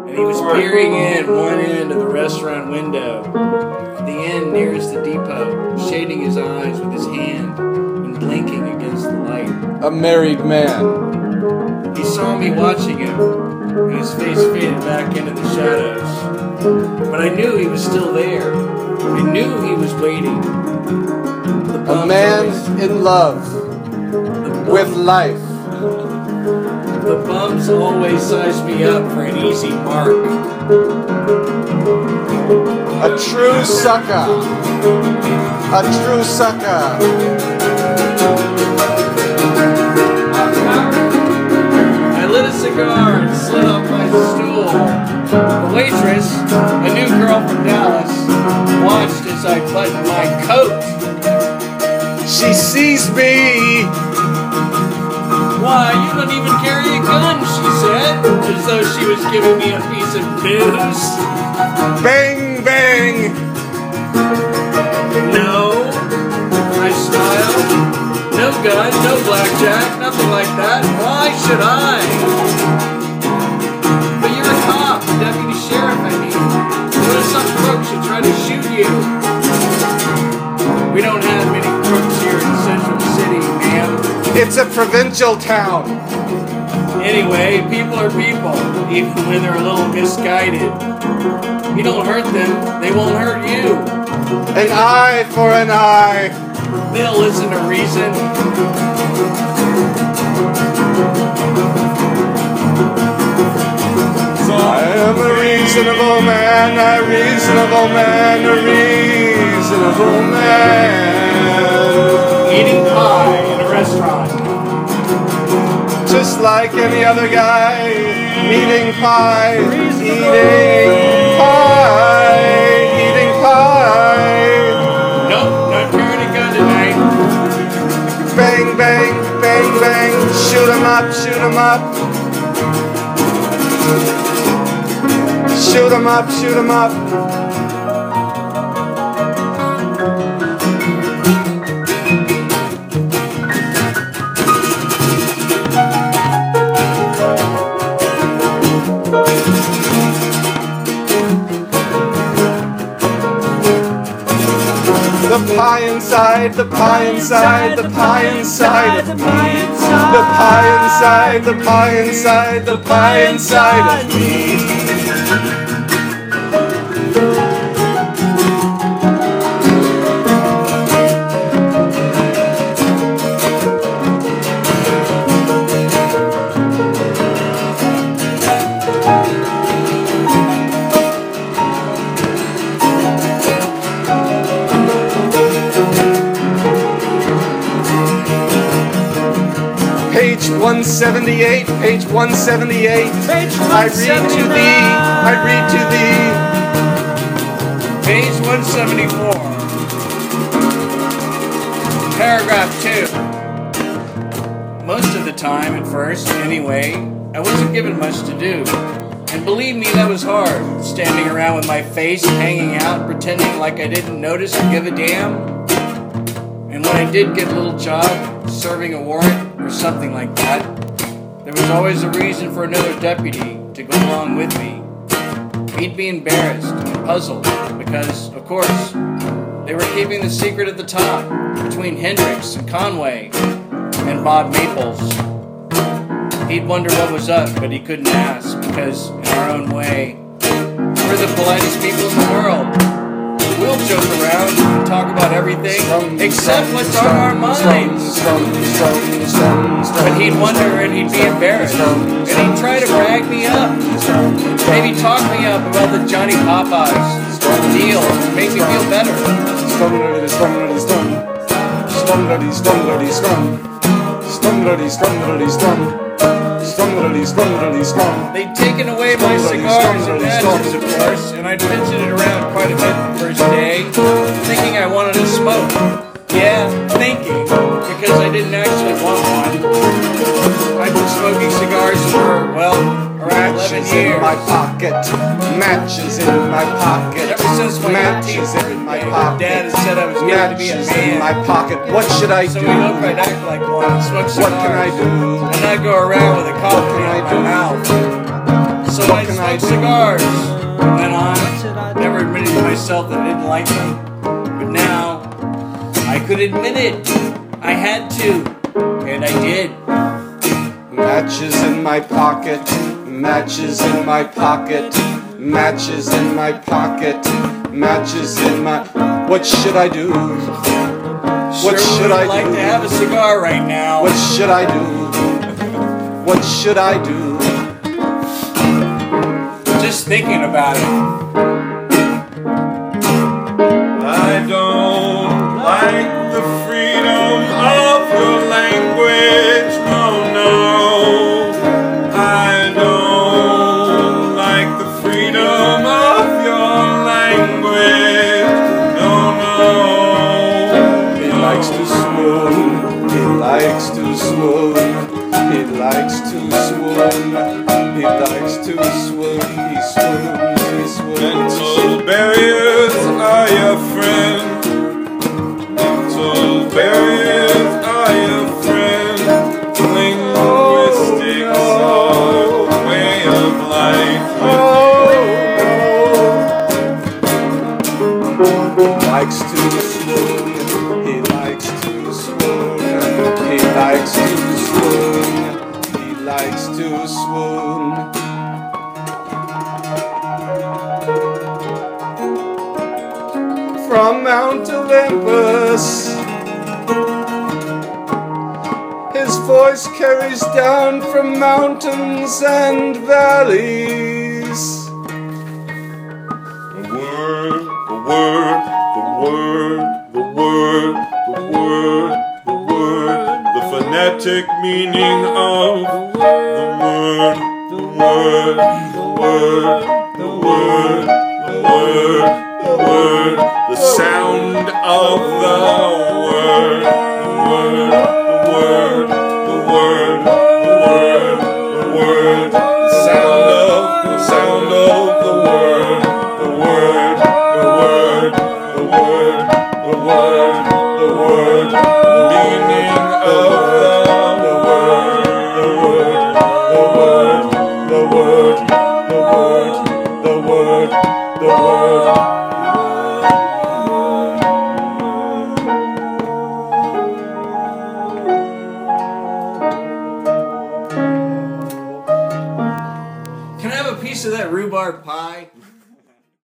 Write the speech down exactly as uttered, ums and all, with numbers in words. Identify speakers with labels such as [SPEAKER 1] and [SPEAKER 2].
[SPEAKER 1] and he was peering in one end of the restaurant window, the end nearest the depot, shading his eyes with his hand and blinking against the light.
[SPEAKER 2] A married man.
[SPEAKER 1] He saw me watching him, and his face faded back into the shadows. But I knew he was still there. I knew he was waiting.
[SPEAKER 2] A man always, in love with life.
[SPEAKER 1] The bums always size me up for an easy mark.
[SPEAKER 2] A true sucker. A true sucker.
[SPEAKER 1] I lit a cigar and slid off my stool. The waitress, a new girl from Dallas, watched as I buttoned my coat.
[SPEAKER 2] She sees me.
[SPEAKER 1] Why, you don't even carry a gun, she said, as though she was giving me a piece of news.
[SPEAKER 2] Bang, bang.
[SPEAKER 1] No, I smiled. No gun, no blackjack, nothing like that. Why should I? But you're a cop, a deputy sheriff, I mean. What if some crook should try to shoot you? We don't have many crooks here in Central City, ma'am.
[SPEAKER 2] It's a provincial town.
[SPEAKER 1] Anyway, people are people, even when they're a little misguided. If you don't hurt them, they won't hurt you.
[SPEAKER 2] An eye for an eye.
[SPEAKER 1] They'll listen to reason.
[SPEAKER 2] I am a reasonable man, a reasonable man, a reasonable man.
[SPEAKER 1] Eating pie in a restaurant.
[SPEAKER 2] Just like any other guy, eating pie, eating pie, eating pie.
[SPEAKER 1] Nope, not carrying a gun tonight.
[SPEAKER 2] Bang, bang, bang, bang, shoot 'em up, shoot 'em up. Shoot 'em up, shoot 'em up. The pie inside, the pie inside, the pie inside of me. The pie inside, the pie inside, the pie inside of me. Page one seventy-eight, page one seventy-eight.
[SPEAKER 1] Page
[SPEAKER 2] I read to thee, I read to thee.
[SPEAKER 1] Page one seventy-four. Paragraph two. Most of the time, at first, anyway, I wasn't given much to do. And believe me, that was hard, standing around with my face hanging out, pretending like I didn't notice or give a damn. And when I did get a little job, serving a warrant, or something like that, there was always a reason for another deputy to go along with me. He'd be embarrassed and puzzled because, of course, they were keeping the secret at the top between Hendricks and Conway and Bob Maples. He'd wonder what was up, but he couldn't ask because, in our own way, we're the politest people in the world. We'll joke around and talk about everything except what's on our minds. But he'd wonder and he'd be embarrassed. And he'd try to rag me up. Maybe talk me up about the Johnny Popeyes deal and make me feel better. They'd taken away my cigars and matches, of course, and I'd mentioned it around quite a bit the first day, thinking I wanted to smoke. Yeah, thinking, because I didn't actually want one. I've been smoking cigars for, well, around eleven years.
[SPEAKER 2] Matches in my pocket, matches in my pocket,
[SPEAKER 1] Ever since my
[SPEAKER 2] matches in my pocket.
[SPEAKER 1] Dad had said I was getting to be a
[SPEAKER 2] Matches
[SPEAKER 1] man.
[SPEAKER 2] in my pocket. What should I
[SPEAKER 1] So
[SPEAKER 2] do?
[SPEAKER 1] we hoped I'd act like one and smoke cigars.
[SPEAKER 2] What can I do?
[SPEAKER 1] And I'd go around with a coffee
[SPEAKER 2] What can
[SPEAKER 1] in
[SPEAKER 2] I
[SPEAKER 1] my
[SPEAKER 2] do?
[SPEAKER 1] mouth. So
[SPEAKER 2] What
[SPEAKER 1] I
[SPEAKER 2] can I
[SPEAKER 1] smoked
[SPEAKER 2] do?
[SPEAKER 1] cigars from then on. Never admitted to myself that I didn't like them. But now, I could admit it. I had to. And I did.
[SPEAKER 2] Matches in my pocket, matches in my pocket, matches in my pocket, matches in my... What should I do? What
[SPEAKER 1] Sure
[SPEAKER 2] should
[SPEAKER 1] would
[SPEAKER 2] I
[SPEAKER 1] like
[SPEAKER 2] do?
[SPEAKER 1] to have a cigar right now.
[SPEAKER 2] What should I do? What should I do?
[SPEAKER 1] Just thinking about it.
[SPEAKER 3] I don't like the freedom of your language, no, no. I don't like the freedom of your language, no, no.
[SPEAKER 2] He likes to swoon, he likes to swoon, he likes to swoon, he likes to swoon, he swoons, he swoons.
[SPEAKER 3] Mental barriers are your friend. Mental barriers are your friend. Linguistics are a way of life.
[SPEAKER 2] He likes to swoon, he likes to swoon, he likes to swoon, he likes to swoon. From Mount Olympus, his voice carries down from mountains and valleys.
[SPEAKER 3] The word, the word, the word, the word, the word, the word, the phonetic meaning of the word, the word, the word, the word, the word, the word, the sound of the word, the word, the word, the word, the word, the word, the sound of, the sound of the word, the word, the word, the word, the word, the word, the meaning of the word, the word, the word,
[SPEAKER 2] The word, the word, the word, the word.
[SPEAKER 1] Can I have a piece of that rhubarb pie?